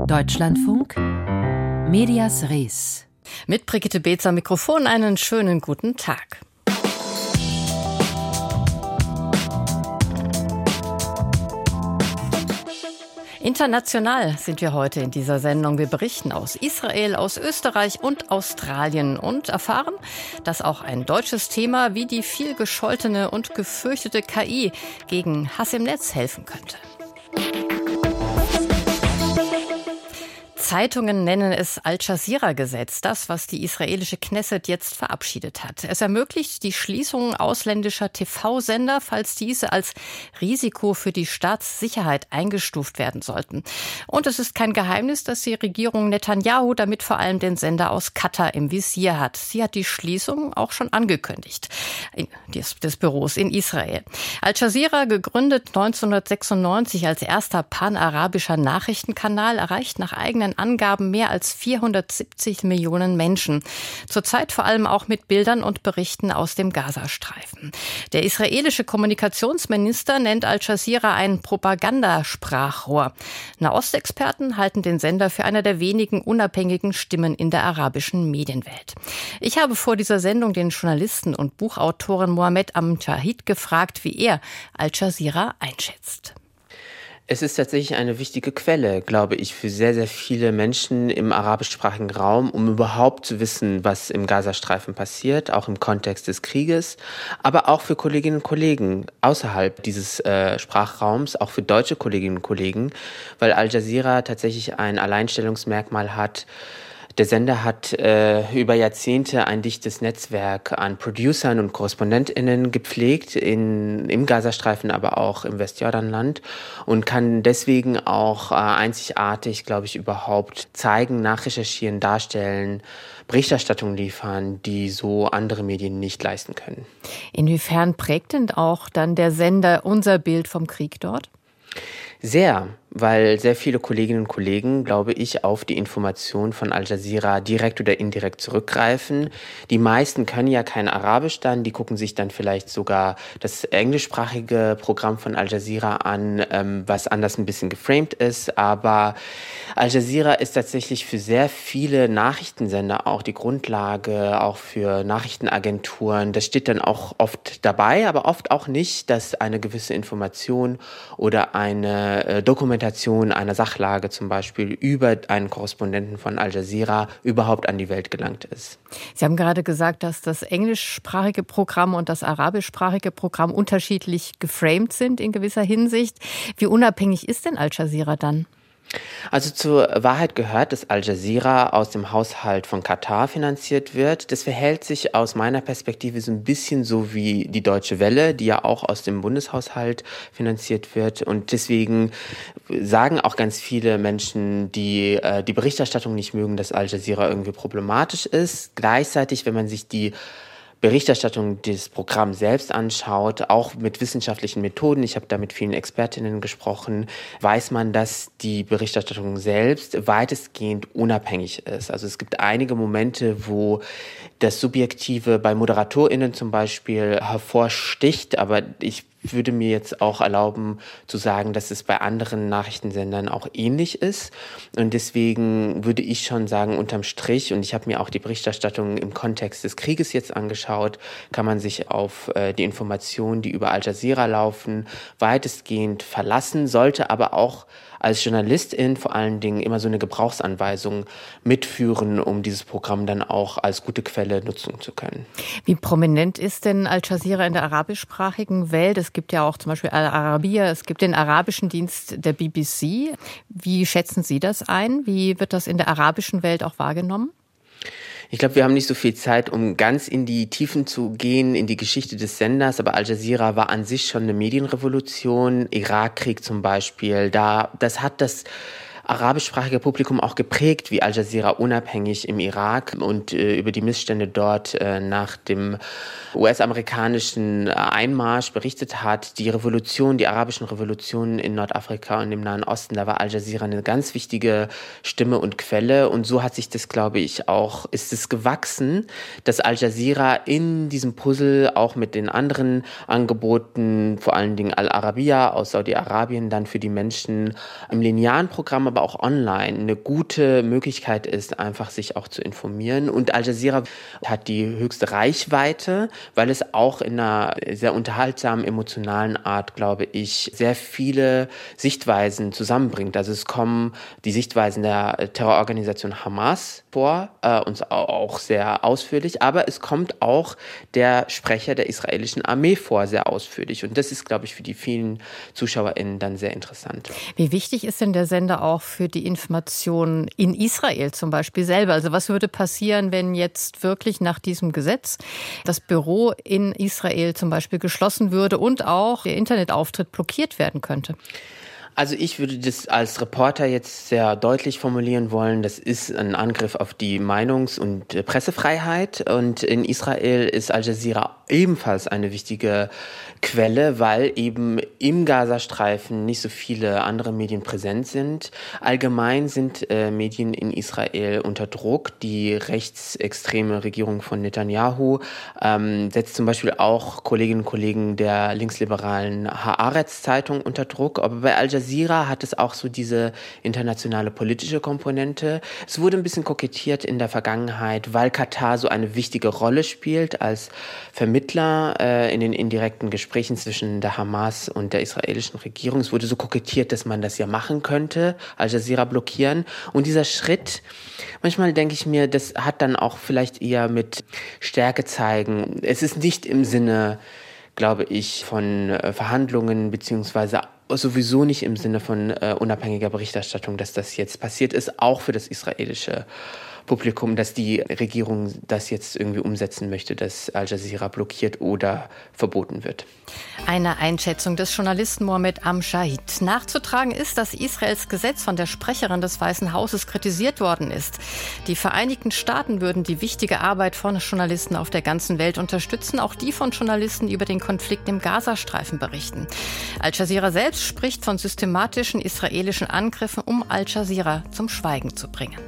Deutschlandfunk, Medias Res. Mit Brigitte Beetz am Mikrofon einen schönen guten Tag. International sind wir heute in dieser Sendung. Wir berichten aus Israel, aus Österreich und Australien und erfahren, dass auch ein deutsches Thema wie die viel gescholtene und gefürchtete KI gegen Hass im Netz helfen könnte. Zeitungen nennen es Al-Jazeera-Gesetz, das, was die israelische Knesset jetzt verabschiedet hat. Es ermöglicht die Schließung ausländischer TV-Sender, falls diese als Risiko für die Staatssicherheit eingestuft werden sollten. Und es ist kein Geheimnis, dass die Regierung Netanyahu damit vor allem den Sender aus Katar im Visier hat. Sie hat die Schließung auch schon angekündigt, des Büros in Israel. Al-Jazeera, gegründet 1996 als erster panarabischer Nachrichtenkanal, erreicht nach eigenen Angaben mehr als 470 Millionen Menschen. Zurzeit vor allem auch mit Bildern und Berichten aus dem Gazastreifen. Der israelische Kommunikationsminister nennt Al-Jazeera ein Propagandasprachrohr. Nahostexperten halten den Sender für einer der wenigen unabhängigen Stimmen in der arabischen Medienwelt. Ich habe vor dieser Sendung den Journalisten und Buchautoren Mohammed Amjahid gefragt, wie er Al-Jazeera einschätzt. Es ist tatsächlich eine wichtige Quelle, glaube ich, für sehr, sehr viele Menschen im arabischsprachigen Raum, um überhaupt zu wissen, was im Gazastreifen passiert, auch im Kontext des Krieges, aber auch für Kolleginnen und Kollegen außerhalb dieses Sprachraums, auch für deutsche Kolleginnen und Kollegen, weil Al Jazeera tatsächlich ein Alleinstellungsmerkmal hat. Der Sender hat über Jahrzehnte ein dichtes Netzwerk an Producern und KorrespondentInnen gepflegt, im Gazastreifen, aber auch im Westjordanland und kann deswegen auch einzigartig, glaube ich, überhaupt zeigen, nachrecherchieren, darstellen, Berichterstattung liefern, die so andere Medien nicht leisten können. Inwiefern prägt denn auch dann der Sender unser Bild vom Krieg dort? Sehr, weil sehr viele Kolleginnen und Kollegen, glaube ich, auf die Information von Al Jazeera direkt oder indirekt zurückgreifen. Die meisten können ja kein Arabisch dann, die gucken sich dann vielleicht sogar das englischsprachige Programm von Al Jazeera an, was anders ein bisschen geframed ist. Aber Al Jazeera ist tatsächlich für sehr viele Nachrichtensender auch die Grundlage, auch für Nachrichtenagenturen. Das steht dann auch oft dabei, aber oft auch nicht, dass eine gewisse Information oder eine Dokumentation einer Sachlage zum Beispiel über einen Korrespondenten von Al Jazeera überhaupt an die Welt gelangt ist. Sie haben gerade gesagt, dass das englischsprachige Programm und das arabischsprachige Programm unterschiedlich geframed sind in gewisser Hinsicht. Wie unabhängig ist denn Al Jazeera dann? Also zur Wahrheit gehört, dass Al Jazeera aus dem Haushalt von Katar finanziert wird. Das verhält sich aus meiner Perspektive so ein bisschen so wie die Deutsche Welle, die ja auch aus dem Bundeshaushalt finanziert wird. Und deswegen sagen auch ganz viele Menschen, die die Berichterstattung nicht mögen, dass Al Jazeera irgendwie problematisch ist. Gleichzeitig, wenn man sich die Berichterstattung des Programms selbst anschaut, auch mit wissenschaftlichen Methoden, ich habe da mit vielen Expertinnen gesprochen, weiß man, dass die Berichterstattung selbst weitestgehend unabhängig ist. Also es gibt einige Momente, wo das Subjektive bei ModeratorInnen zum Beispiel hervorsticht, aber ich würde mir jetzt auch erlauben zu sagen, dass es bei anderen Nachrichtensendern auch ähnlich ist. Und deswegen würde ich schon sagen, unterm Strich, und ich habe mir auch die Berichterstattung im Kontext des Krieges jetzt angeschaut, kann man sich auf die Informationen, die über Al Jazeera laufen, weitestgehend verlassen, sollte aber auch als Journalistin vor allen Dingen immer so eine Gebrauchsanweisung mitführen, um dieses Programm dann auch als gute Quelle nutzen zu können. Wie prominent ist denn Al Jazeera in der arabischsprachigen Welt? Es gibt ja auch zum Beispiel Al Arabiya, es gibt den arabischen Dienst der BBC. Wie schätzen Sie das ein? Wie wird das in der arabischen Welt auch wahrgenommen? Ich glaube, wir haben nicht so viel Zeit, um ganz in die Tiefen zu gehen, in die Geschichte des Senders. Aber Al Jazeera war an sich schon eine Medienrevolution. Irakkrieg zum Beispiel. Das hat das arabischsprachige Publikum auch geprägt, wie Al Jazeera unabhängig im Irak und über die Missstände dort nach dem US-amerikanischen Einmarsch berichtet hat. Die Revolution, die arabischen Revolutionen in Nordafrika und im Nahen Osten, da war Al Jazeera eine ganz wichtige Stimme und Quelle. Und so hat sich das, glaube ich, auch, ist es gewachsen, dass Al Jazeera in diesem Puzzle auch mit den anderen Angeboten, vor allen Dingen Al Arabiya aus Saudi-Arabien, dann für die Menschen im linearen Programm, aber auch online eine gute Möglichkeit ist, einfach sich auch zu informieren. Und Al Jazeera hat die höchste Reichweite, weil es auch in einer sehr unterhaltsamen, emotionalen Art, glaube ich, sehr viele Sichtweisen zusammenbringt. Also es kommen die Sichtweisen der Terrororganisation Hamas vor, uns auch sehr ausführlich, aber es kommt auch der Sprecher der israelischen Armee vor, sehr ausführlich. Und das ist, glaube ich, für die vielen ZuschauerInnen dann sehr interessant. Wie wichtig ist denn der Sender auch für die Information in Israel zum Beispiel selber? Also was würde passieren, wenn jetzt wirklich nach diesem Gesetz das Büro in Israel zum Beispiel geschlossen würde und auch der Internetauftritt blockiert werden könnte? Also ich würde das als Reporter jetzt sehr deutlich formulieren wollen. Das ist ein Angriff auf die Meinungs- und Pressefreiheit. Und in Israel ist Al Jazeera ebenfalls eine wichtige Quelle, weil eben im Gazastreifen nicht so viele andere Medien präsent sind. Allgemein sind Medien in Israel unter Druck. Die rechtsextreme Regierung von Netanyahu setzt zum Beispiel auch Kolleginnen und Kollegen der linksliberalen Haaretz-Zeitung unter Druck. Aber bei Al Jazeera hat es auch so diese internationale politische Komponente. Es wurde ein bisschen kokettiert in der Vergangenheit, weil Katar so eine wichtige Rolle spielt als Vermittler in den indirekten Gesprächen zwischen der Hamas und der israelischen Regierung. Es wurde so kokettiert, dass man das ja machen könnte, Al Jazeera blockieren. Und dieser Schritt, manchmal denke ich mir, das hat dann auch vielleicht eher mit Stärke zeigen. Es ist nicht im Sinne, glaube ich, von Verhandlungen beziehungsweise sowieso nicht im Sinne von unabhängiger Berichterstattung, dass das jetzt passiert ist, auch für das israelische Publikum, dass die Regierung das jetzt irgendwie umsetzen möchte, dass Al Jazeera blockiert oder verboten wird. Eine Einschätzung des Journalisten Mohammed Amjahid. Nachzutragen ist, dass Israels Gesetz von der Sprecherin des Weißen Hauses kritisiert worden ist. Die Vereinigten Staaten würden die wichtige Arbeit von Journalisten auf der ganzen Welt unterstützen, auch die von Journalisten, die über den Konflikt im Gazastreifen berichten. Al Jazeera selbst spricht von systematischen israelischen Angriffen, um Al Jazeera zum Schweigen zu bringen.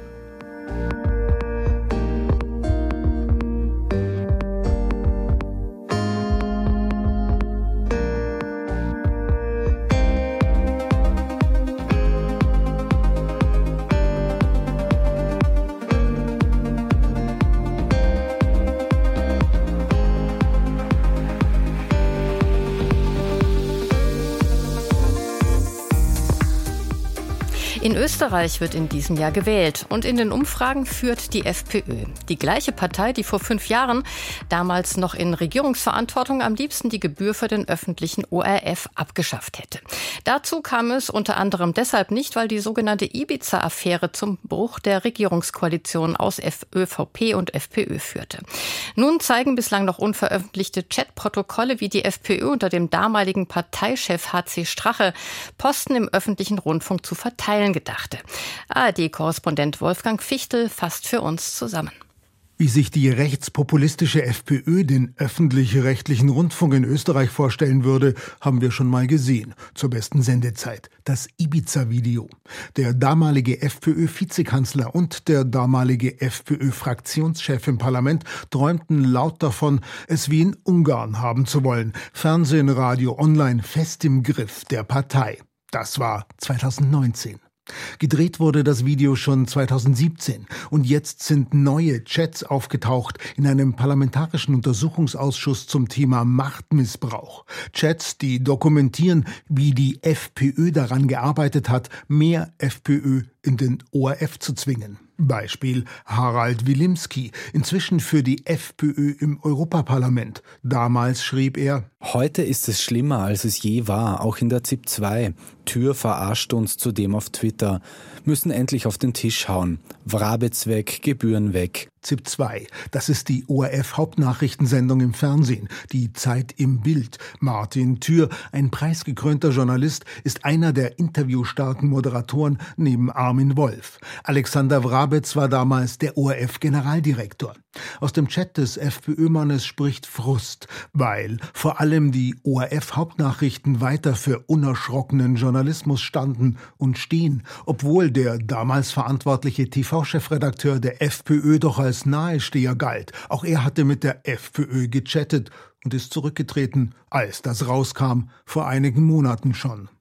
In Österreich wird in diesem Jahr gewählt und in den Umfragen führt die FPÖ. Die gleiche Partei, die vor 5 Jahren, damals noch in Regierungsverantwortung, am liebsten die Gebühr für den öffentlichen ORF abgeschafft hätte. Dazu kam es unter anderem deshalb nicht, weil die sogenannte Ibiza-Affäre zum Bruch der Regierungskoalition aus ÖVP und FPÖ führte. Nun zeigen bislang noch unveröffentlichte Chatprotokolle, wie die FPÖ unter dem damaligen Parteichef HC Strache Posten im öffentlichen Rundfunk zu verteilen gedachte. ARD-Korrespondent Wolfgang Fichtel fasst für uns zusammen. Wie sich die rechtspopulistische FPÖ den öffentlich-rechtlichen Rundfunk in Österreich vorstellen würde, haben wir schon mal gesehen. Zur besten Sendezeit. Das Ibiza-Video. Der damalige FPÖ-Vizekanzler und der damalige FPÖ-Fraktionschef im Parlament träumten laut davon, es wie in Ungarn haben zu wollen. Fernsehen, Radio, Online fest im Griff der Partei. Das war 2019. Gedreht wurde das Video schon 2017 und jetzt sind neue Chats aufgetaucht in einem parlamentarischen Untersuchungsausschuss zum Thema Machtmissbrauch. Chats, die dokumentieren, wie die FPÖ daran gearbeitet hat, mehr FPÖ in den ORF zu zwingen. Beispiel Harald Wilimski, inzwischen für die FPÖ im Europaparlament. Damals schrieb er: Heute ist es schlimmer, als es je war, auch in der ZIP 2. Tür verarscht uns zudem auf Twitter. Müssen endlich auf den Tisch hauen. Wrabetz weg, Gebühren weg. ZIP 2, das ist die ORF-Hauptnachrichtensendung im Fernsehen, die Zeit im Bild. Martin Thür, ein preisgekrönter Journalist, ist einer der interviewstarken Moderatoren neben Armin Wolf. Alexander Wrabetz war damals der ORF-Generaldirektor. Aus dem Chat des FPÖ-Mannes spricht Frust, weil vor allem die ORF-Hauptnachrichten weiter für unerschrockenen Journalismus standen und stehen, obwohl der damals verantwortliche TV-Chefredakteur der FPÖ doch als Nahesteher galt. Auch er hatte mit der FPÖ gechattet und ist zurückgetreten, als das rauskam, vor einigen Monaten schon.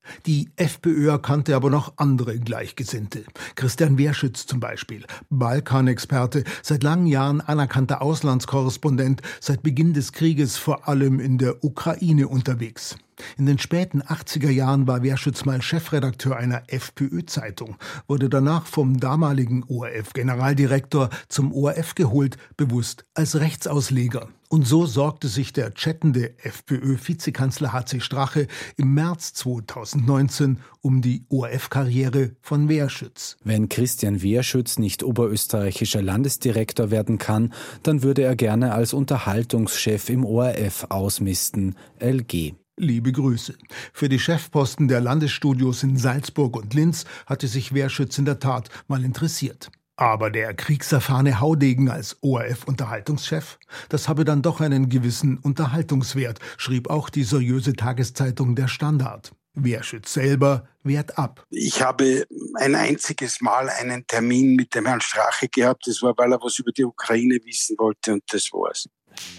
Die FPÖ erkannte aber noch andere Gleichgesinnte. Christian Wehrschütz zum Beispiel, Balkanexperte, seit langen Jahren anerkannter Auslandskorrespondent, seit Beginn des Krieges vor allem in der Ukraine unterwegs. In den späten 80er Jahren war Wehrschütz mal Chefredakteur einer FPÖ-Zeitung, wurde danach vom damaligen ORF-Generaldirektor zum ORF geholt, bewusst als Rechtsausleger. Und so sorgte sich der chattende FPÖ-Vizekanzler HC Strache im März 2019 um die ORF-Karriere von Wehrschütz. Wenn Christian Wehrschütz nicht oberösterreichischer Landesdirektor werden kann, dann würde er gerne als Unterhaltungschef im ORF ausmisten. LG. Liebe Grüße. Für die Chefposten der Landesstudios in Salzburg und Linz hatte sich Wehrschütz in der Tat mal interessiert. Aber der kriegserfahrene Haudegen als ORF-Unterhaltungschef, das habe dann doch einen gewissen Unterhaltungswert, schrieb auch die seriöse Tageszeitung Der Standard. Wehrschütz selber wehrt ab. Ich habe ein einziges Mal einen Termin mit dem Herrn Strache gehabt. Das war, weil er was über die Ukraine wissen wollte, und das war's.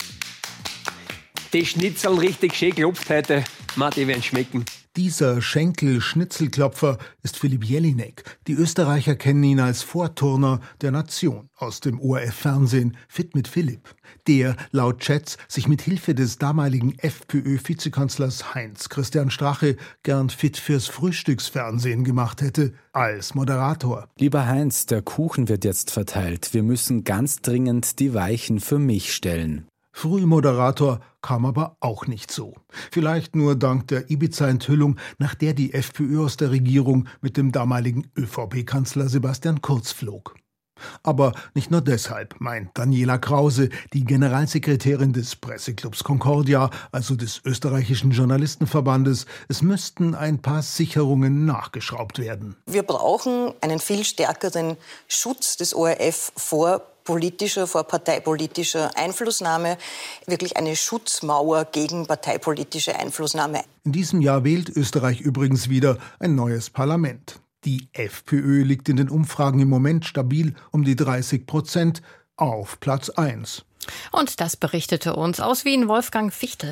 Die Schnitzel richtig schön gelupft heute, die werden schmecken. Dieser Schenkel-Schnitzelklopfer ist Philipp Jelinek. Die Österreicher kennen ihn als Vorturner der Nation aus dem ORF-Fernsehen Fit mit Philipp, der laut Chats sich mit Hilfe des damaligen FPÖ-Vizekanzlers Heinz Christian Strache gern fit fürs Frühstücksfernsehen gemacht hätte, als Moderator. Lieber Heinz, der Kuchen wird jetzt verteilt. Wir müssen ganz dringend die Weichen für mich stellen. Frühmoderator kam aber auch nicht so. Vielleicht nur dank der Ibiza-Enthüllung, nach der die FPÖ aus der Regierung mit dem damaligen ÖVP-Kanzler Sebastian Kurz flog. Aber nicht nur deshalb, meint Daniela Krause, die Generalsekretärin des Presseclubs Concordia, also des österreichischen Journalistenverbandes, es müssten ein paar Sicherungen nachgeschraubt werden. Wir brauchen einen viel stärkeren Schutz des ORF vor parteipolitischer Einflussnahme, wirklich eine Schutzmauer gegen parteipolitische Einflussnahme. In diesem Jahr wählt Österreich übrigens wieder ein neues Parlament. Die FPÖ liegt in den Umfragen im Moment stabil um die 30% auf Platz 1. Und das berichtete uns aus Wien Wolfgang Fichtel.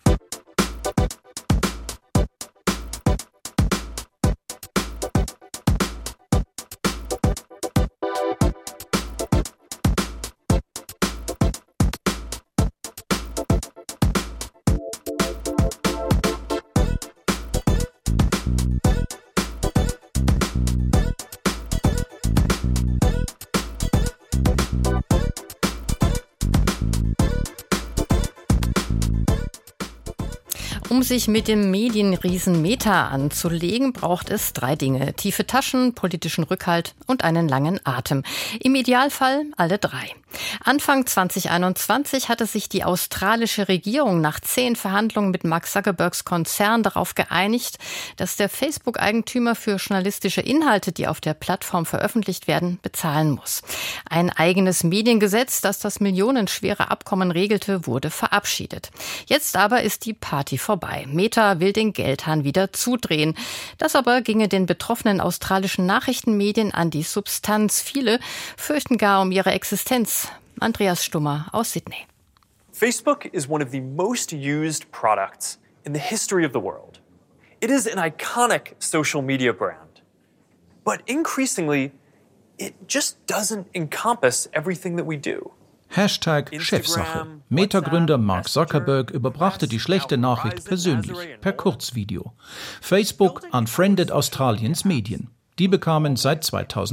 Um sich mit dem Medienriesen Meta anzulegen, braucht es 3 Dinge. Tiefe Taschen, politischen Rückhalt und einen langen Atem. Im Idealfall alle 3. Anfang 2021 hatte sich die australische Regierung nach 10 Verhandlungen mit Mark Zuckerbergs Konzern darauf geeinigt, dass der Facebook-Eigentümer für journalistische Inhalte, die auf der Plattform veröffentlicht werden, bezahlen muss. Ein eigenes Mediengesetz, das das millionenschwere Abkommen regelte, wurde verabschiedet. Jetzt aber ist die Party vorbei. Meta will den Geldhahn wieder zudrehen. Das aber ginge den betroffenen australischen Nachrichtenmedien an die Substanz. Viele fürchten gar um ihre Existenz. Andreas Stummer aus Sydney. Facebook is one of the most used products in the history of the world. It is an iconic social media brand. But increasingly, it just doesn't encompass everything that we do. #Chefsache. Meta-Gründer Mark Zuckerberg überbrachte die schlechte Nachricht persönlich, per Kurzvideo. Facebook unfriended Australiens Medien. Die bekamen seit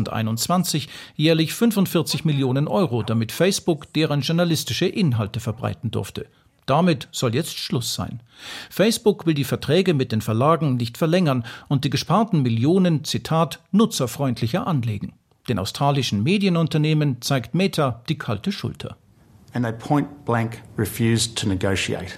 2021 jährlich 45 Millionen Euro, damit Facebook deren journalistische Inhalte verbreiten durfte. Damit soll jetzt Schluss sein. Facebook will die Verträge mit den Verlagen nicht verlängern und die gesparten Millionen, Zitat, nutzerfreundlicher anlegen. Den australischen Medienunternehmen zeigt Meta die kalte Schulter. And they point blank refused to negotiate,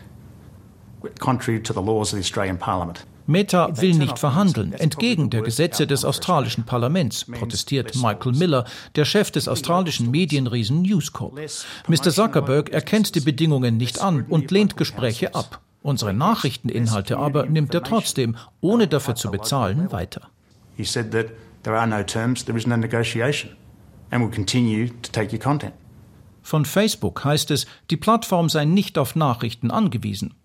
contrary to the laws of the Australian Parliament. Meta will nicht verhandeln, entgegen der Gesetze des australischen Parlaments, protestiert Michael Miller, der Chef des australischen Medienriesen News Corp. Mr. Zuckerberg erkennt die Bedingungen nicht an und lehnt Gespräche ab. Unsere Nachrichteninhalte aber nimmt er trotzdem, ohne dafür zu bezahlen, weiter. He said that there are no terms, there is no negotiation, and will continue to take your content. Von Facebook heißt es, die Plattform sei nicht auf Nachrichten angewiesen.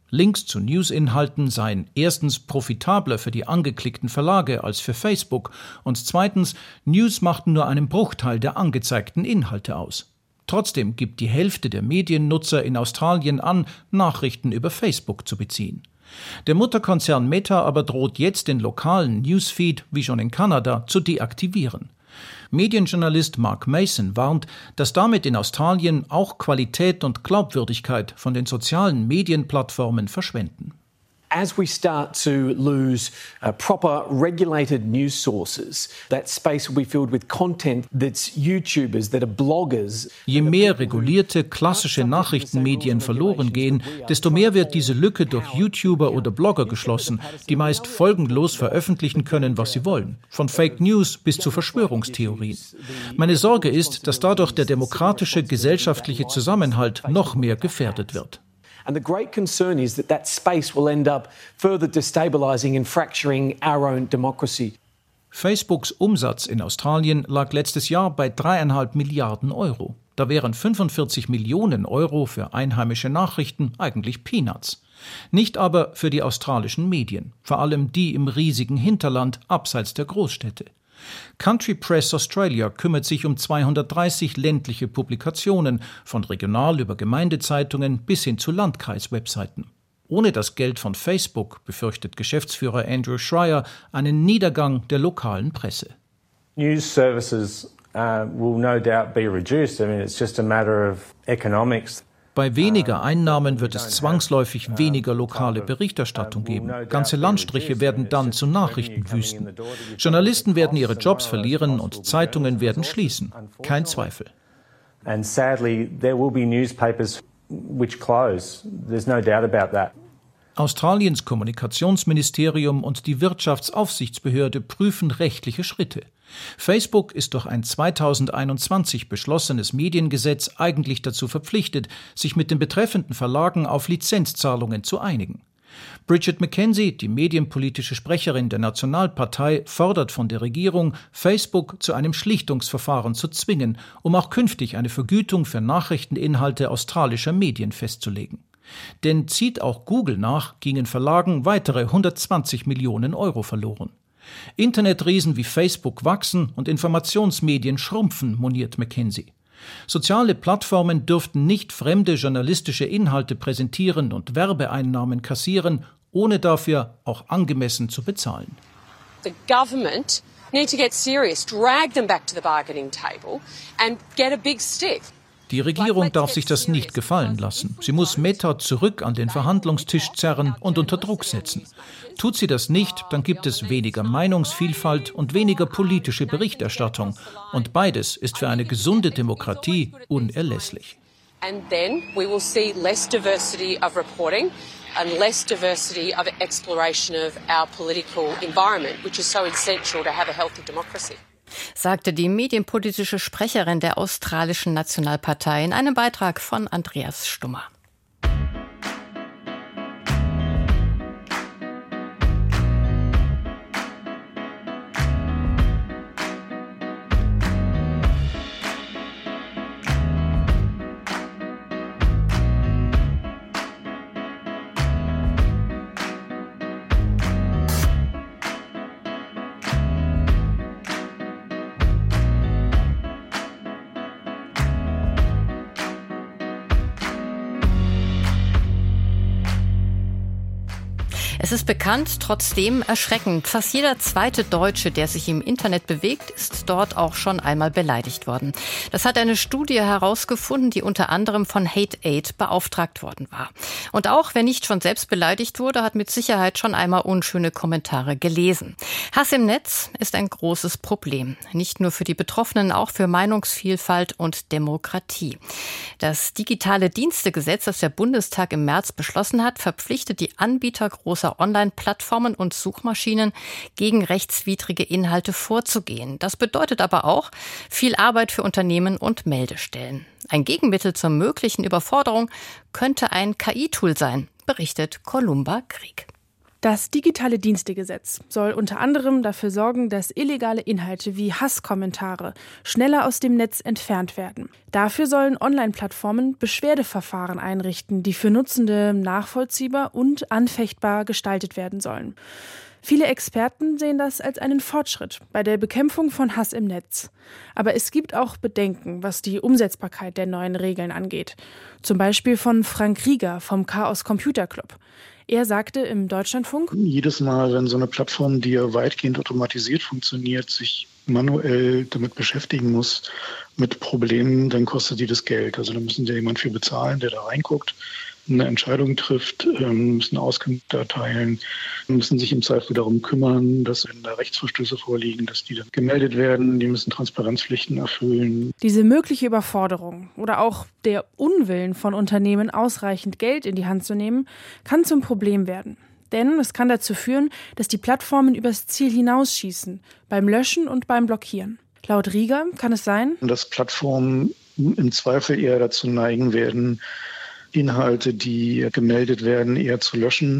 Links zu Newsinhalten seien erstens profitabler für die angeklickten Verlage als für Facebook und zweitens, News machten nur einen Bruchteil der angezeigten Inhalte aus. Trotzdem gibt die Hälfte der Mediennutzer in Australien an, Nachrichten über Facebook zu beziehen. Der Mutterkonzern Meta aber droht jetzt den lokalen Newsfeed, wie schon in Kanada, zu deaktivieren. Medienjournalist Mark Mason warnt, dass damit in Australien auch Qualität und Glaubwürdigkeit von den sozialen Medienplattformen verschwinden. As we start to lose proper regulated news sources, that space will be filled with content that's YouTubers, that are bloggers. Je mehr regulierte klassische Nachrichtenmedien verloren gehen, desto mehr wird diese Lücke durch YouTuber oder Blogger geschlossen, die meist folgenlos veröffentlichen können, was sie wollen, von Fake News bis zu Verschwörungstheorien. Meine Sorge ist, dass dadurch der demokratische gesellschaftliche Zusammenhalt noch mehr gefährdet wird. And the great concern is that space will end up further destabilizing and fracturing our own democracy. Facebooks Umsatz in Australien lag letztes Jahr bei 3,5 Milliarden Euro. Da wären 45 Millionen Euro für einheimische Nachrichten eigentlich Peanuts. Nicht aber für die australischen Medien, vor allem die im riesigen Hinterland abseits der Großstädte. Country Press Australia kümmert sich um 230 ländliche Publikationen, von regional über Gemeindezeitungen bis hin zu Landkreiswebseiten. Ohne das Geld von Facebook befürchtet Geschäftsführer Andrew Schreier einen Niedergang der lokalen Presse. News services will no doubt be reduced. I mean, it's just a matter of economics. Bei weniger Einnahmen wird es zwangsläufig weniger lokale Berichterstattung geben. Ganze Landstriche werden dann zu Nachrichtenwüsten. Journalisten werden ihre Jobs verlieren und Zeitungen werden schließen. Kein Zweifel. And sadly, there will be newspapers which close. There's no doubt about that. Australiens Kommunikationsministerium und die Wirtschaftsaufsichtsbehörde prüfen rechtliche Schritte. Facebook ist durch ein 2021 beschlossenes Mediengesetz eigentlich dazu verpflichtet, sich mit den betreffenden Verlagen auf Lizenzzahlungen zu einigen. Bridget McKenzie, die medienpolitische Sprecherin der Nationalpartei, fordert von der Regierung, Facebook zu einem Schlichtungsverfahren zu zwingen, um auch künftig eine Vergütung für Nachrichteninhalte australischer Medien festzulegen. Denn zieht auch Google nach, gingen Verlagen weitere 120 Millionen Euro verloren. Internetriesen wie Facebook wachsen und Informationsmedien schrumpfen, moniert McKenzie. Soziale Plattformen dürften nicht fremde journalistische Inhalte präsentieren und Werbeeinnahmen kassieren, ohne dafür auch angemessen zu bezahlen. The government need to get serious, drag them back to the bargaining table and get a big stick. Die Regierung darf sich das nicht gefallen lassen. Sie muss Meta zurück an den Verhandlungstisch zerren und unter Druck setzen. Tut sie das nicht, dann gibt es weniger Meinungsvielfalt und weniger politische Berichterstattung. Und beides ist für eine gesunde Demokratie unerlässlich. And then we will see less diversity of reporting and less diversity of exploration of our political environment, which is so essential to have a healthy democracy. Sagte die medienpolitische Sprecherin der australischen Nationalpartei in einem Beitrag von Andreas Stummer. Es ist bekannt, trotzdem erschreckend. Fast jeder zweite Deutsche, der sich im Internet bewegt, ist dort auch schon einmal beleidigt worden. Das hat eine Studie herausgefunden, die unter anderem von Hate8 beauftragt worden war. Und auch wer nicht schon selbst beleidigt wurde, hat mit Sicherheit schon einmal unschöne Kommentare gelesen. Hass im Netz ist ein großes Problem. Nicht nur für die Betroffenen, auch für Meinungsvielfalt und Demokratie. Das digitale Dienstegesetz, das der Bundestag im März beschlossen hat, verpflichtet die Anbieter großer Online-Plattformen und Suchmaschinen, gegen rechtswidrige Inhalte vorzugehen. Das bedeutet aber auch viel Arbeit für Unternehmen und Meldestellen. Ein Gegenmittel zur möglichen Überforderung könnte ein KI-Tool sein, berichtet Columba Krieg. Das digitale Dienstegesetz soll unter anderem dafür sorgen, dass illegale Inhalte wie Hasskommentare schneller aus dem Netz entfernt werden. Dafür sollen Online-Plattformen Beschwerdeverfahren einrichten, die für Nutzende nachvollziehbar und anfechtbar gestaltet werden sollen. Viele Experten sehen das als einen Fortschritt bei der Bekämpfung von Hass im Netz. Aber es gibt auch Bedenken, was die Umsetzbarkeit der neuen Regeln angeht. Zum Beispiel von Frank Rieger vom Chaos Computer Club. Er sagte im Deutschlandfunk: Jedes Mal, wenn so eine Plattform, die ja weitgehend automatisiert funktioniert, sich manuell damit beschäftigen muss, mit Problemen, dann kostet die das Geld. Also da müssen ja jemand für bezahlen, der da reinguckt, eine Entscheidung trifft, müssen Auskünfte erteilen, müssen sich im Zweifel darum kümmern, dass wenn da Rechtsverstöße vorliegen, dass die dann gemeldet werden, die müssen Transparenzpflichten erfüllen. Diese mögliche Überforderung oder auch der Unwillen von Unternehmen, ausreichend Geld in die Hand zu nehmen, kann zum Problem werden. Denn es kann dazu führen, dass die Plattformen übers Ziel hinausschießen, beim Löschen und beim Blockieren. Laut Rieger kann es sein, dass Plattformen im Zweifel eher dazu neigen werden, Inhalte, die gemeldet werden, eher zu löschen,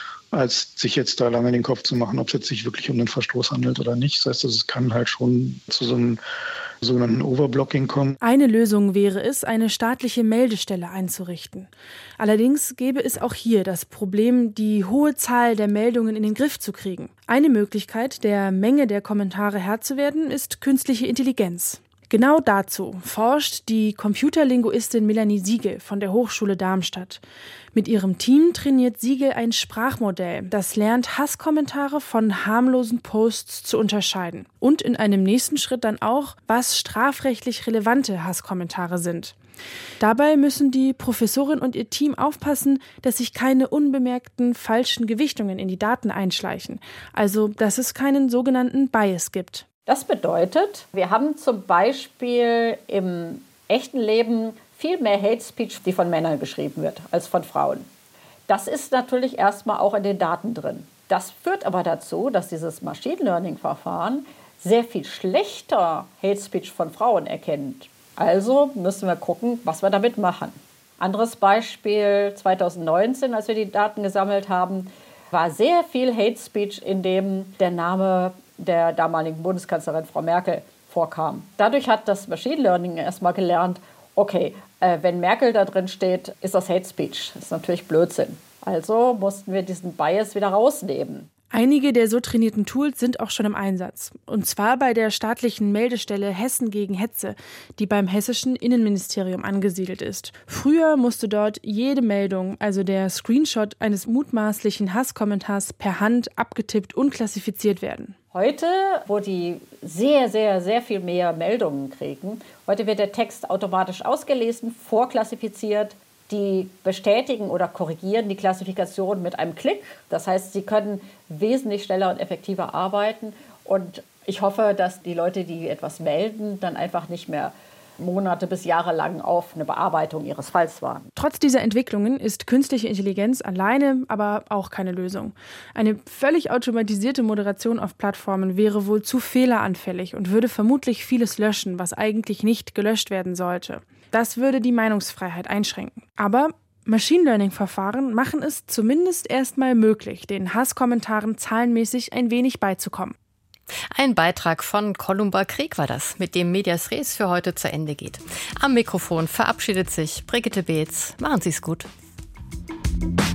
als sich jetzt da lange den Kopf zu machen, ob es jetzt sich wirklich um einen Verstoß handelt oder nicht. Das heißt, es kann halt schon zu so einem sogenannten Overblocking kommen. Eine Lösung wäre es, eine staatliche Meldestelle einzurichten. Allerdings gäbe es auch hier das Problem, die hohe Zahl der Meldungen in den Griff zu kriegen. Eine Möglichkeit, der Menge der Kommentare Herr zu werden, ist künstliche Intelligenz. Genau dazu forscht die Computerlinguistin Melanie Siegel von der Hochschule Darmstadt. Mit ihrem Team trainiert Siegel ein Sprachmodell, das lernt, Hasskommentare von harmlosen Posts zu unterscheiden. Und in einem nächsten Schritt dann auch, was strafrechtlich relevante Hasskommentare sind. Dabei müssen die Professorin und ihr Team aufpassen, dass sich keine unbemerkten falschen Gewichtungen in die Daten einschleichen. Also, dass es keinen sogenannten Bias gibt. Das bedeutet, wir haben zum Beispiel im echten Leben viel mehr Hate Speech, die von Männern geschrieben wird, als von Frauen. Das ist natürlich erstmal auch in den Daten drin. Das führt aber dazu, dass dieses Machine Learning-Verfahren sehr viel schlechter Hate Speech von Frauen erkennt. Also müssen wir gucken, was wir damit machen. Anderes Beispiel, 2019, als wir die Daten gesammelt haben, war sehr viel Hate Speech, in dem der Name der damaligen Bundeskanzlerin Frau Merkel vorkam. Dadurch hat das Machine Learning erstmal gelernt, okay, wenn Merkel da drin steht, ist das Hate Speech. Das ist natürlich Blödsinn. Also mussten wir diesen Bias wieder rausnehmen. Einige der so trainierten Tools sind auch schon im Einsatz. Und zwar bei der staatlichen Meldestelle Hessen gegen Hetze, die beim hessischen Innenministerium angesiedelt ist. Früher musste dort jede Meldung, also der Screenshot eines mutmaßlichen Hasskommentars, per Hand abgetippt und klassifiziert werden. Heute, wo die sehr, sehr, sehr viel mehr Meldungen kriegen, heute wird der Text automatisch ausgelesen, vorklassifiziert. Die bestätigen oder korrigieren die Klassifikation mit einem Klick. Das heißt, sie können wesentlich schneller und effektiver arbeiten. Und ich hoffe, dass die Leute, die etwas melden, dann einfach nicht mehr Monate bis Jahre lang auf eine Bearbeitung ihres Falls warten. Trotz dieser Entwicklungen ist künstliche Intelligenz alleine aber auch keine Lösung. Eine völlig automatisierte Moderation auf Plattformen wäre wohl zu fehleranfällig und würde vermutlich vieles löschen, was eigentlich nicht gelöscht werden sollte. Das würde die Meinungsfreiheit einschränken. Aber Machine Learning-Verfahren machen es zumindest erstmal möglich, den Hasskommentaren zahlenmäßig ein wenig beizukommen. Ein Beitrag von Columba Krieg war das, mit dem Medias Res für heute zu Ende geht. Am Mikrofon verabschiedet sich Brigitte Beetz. Machen Sie es gut.